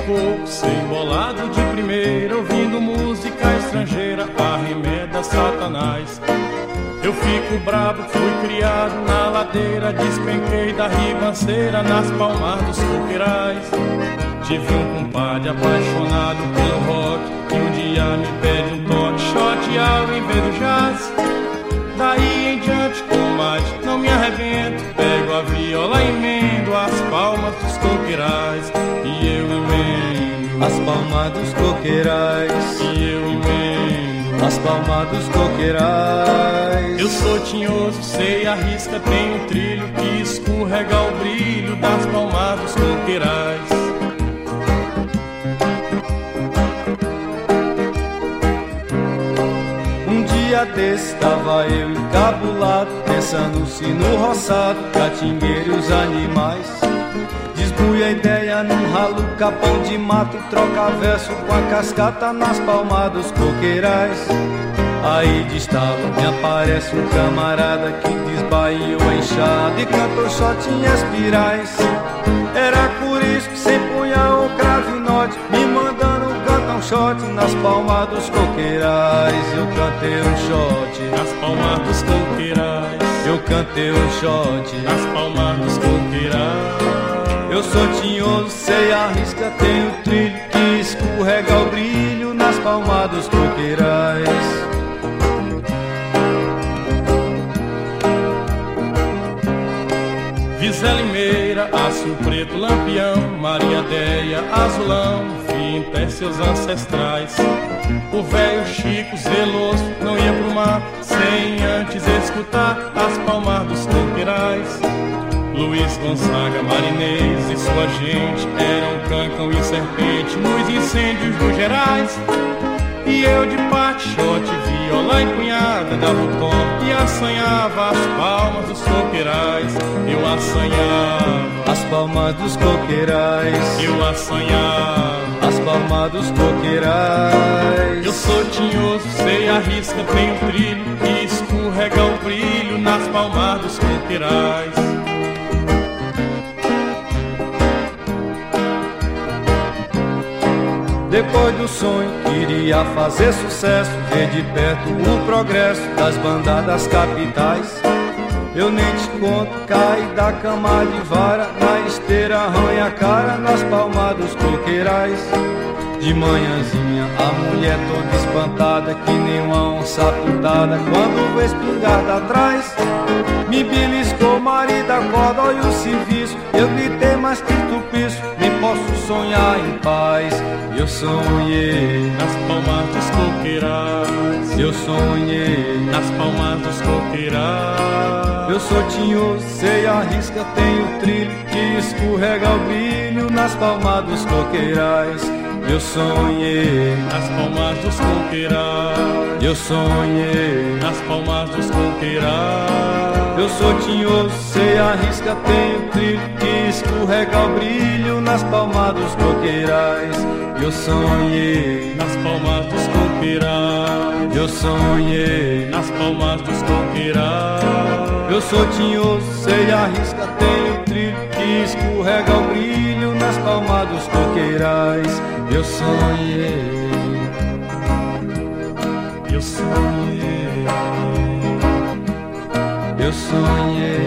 coco, sem bolado de primeira, ouvindo música estrangeira, arremeda Satanás. Eu fico brabo, fui criado na ladeira, despenquei da ribanceira, nas palmas dos coqueirais. Tive um compadre apaixonado pelo rock, que um dia me pede um toque, shot ao invés do jazz. Daí em diante, comadre, não me arrebento, pego a viola e emendo as palmas dos coqueirais. E eu emendo as palmas dos coqueirais. E eu emendo as palmas dos coqueirais. Eu sou tinhoso, sei a risca, tenho um trilho que escorrega o brilho das palmas dos coqueirais. Um dia desse estava eu encabulado, pensando-se no roçado, catingueiro e os animais. Desbuia a ideia num ralo, capão de mato, troca verso com a cascata nas palmas dos coqueirais. Aí de estalo me aparece um camarada que desbaiou a enxada e cantou shot em espirais. Era por isso que sem punhal ou cravinote, me mandando cantar um shot nas palmas dos coqueirais. Eu cantei um shot nas palmas dos coqueirais. Eu cantei um shot nas palmas dos coqueirais. Eu sou tinhoso, sei a risca, tenho trilho que escorrega o brilho nas palmas dos coqueirais. Visa Limeira, Aço Preto, Lampião, Maria Déia, Azulão, fim até seus ancestrais. O velho Chico zeloso não ia pro mar sem antes escutar as palmas dos coqueirais. Luiz Gonzaga, Marinês e sua gente eram cancão e serpente nos incêndios dos Gerais. E eu de pachote, viola empunhada, dava o tom e assanhava as palmas dos coqueirais. Eu assanhava as palmas dos coqueirais. Eu assanhava as palmas dos coqueirais. Eu sou tinhoso, sei a risca, tenho trilho que escorrega o brilho nas palmas dos coqueirais. Depois do sonho, queria fazer sucesso, ver de perto o progresso das bandadas capitais. Eu nem te conto, cai da cama de vara, na esteira arranha a cara, nas palmas dos coqueirais. De manhãzinha, a mulher toda espantada, que nem uma onça putada, quando vê espingarda atrás, me beliscou, marido, acorda, olha o serviço. Eu gritei, mas que estupiço, nem posso sonhar em paz. Eu sonhei nas palmas dos coqueirais. Eu sonhei nas palmas dos coqueirais. Eu sou tinhoso, sei a risca, tenho trilho que escorrega o brilho nas palmas dos coqueirais. Eu sonhei nas palmas dos coqueirais. Eu sonhei nas palmas dos coqueirais. Eu sou tinhoso, sei a risca, tenho trilho que escorrega o brilho nas palmas dos coqueirais. Eu sonhei nas palmas dos coqueirais. Eu sonhei nas palmas dos coqueirais. Eu sou tinhoso, sei a risca, tenho trilho que escorrega o brilho nas palmas dos coqueirais. Eu sonhei Eu sonhei Eu sonhei